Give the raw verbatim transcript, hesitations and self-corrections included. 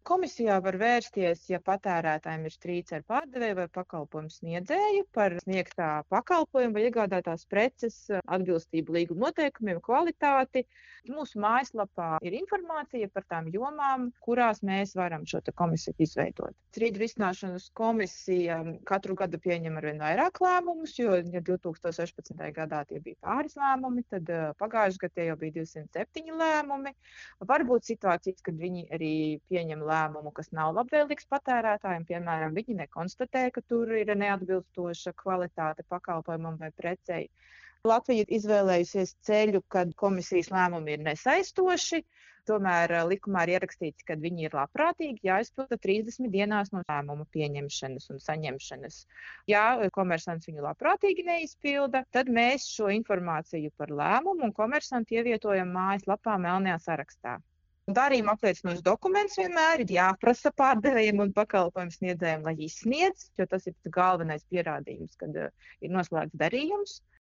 Komisijā var vērsties, ja patērētājiem ir strīds ar pārdevēju vai pakalpojumu sniedzēju par sniegtā pakalpojuma vai iegādātās preces atbilstību līguma noteikumiem, kvalitāti. Mūsu mājaslapā ir informācija par tām jomām, kurās mēs varam šo komisiju izveidot. Strīdu risināšanas komisija katru gadu pieņem arvien vairāk lēmumus, jo ja divi tūkstoši sešpadsmitajā gadā tie bija pāris lēmumi, tad pagājušajā gadā tie jau bija divsimt septiņi lēmumi. Varbūt situācijas, kad viņi arī pieņem lēmumus, lēmumu, kas nav labvēlīgs patērētājiem, piemēram, viņi nekonstatē, ka tur ir neatbilstoša kvalitāte pakalpojumam vai precei. Latvija ir izvēlējusies ceļu, kad komisijas lēmumi ir nesaistoši, tomēr likumā ir ierakstīts, ka viņi ir labprātīgi jāizpilda trīsdesmit dienās no lēmuma pieņemšanas un saņemšanas. Ja komersants viņu labprātīgi neizpilda, tad mēs šo informāciju par lēmumu un komersantu ievietojam mājaslapā melnajā sarakstā. Darījuma apliecinošs dokuments vienmēr ir jāprasa pārdevējiem un pakalpojumu sniedzējiem, lai izsniedz, jo tas ir galvenais pierādījums, kad ir noslēgts darījums.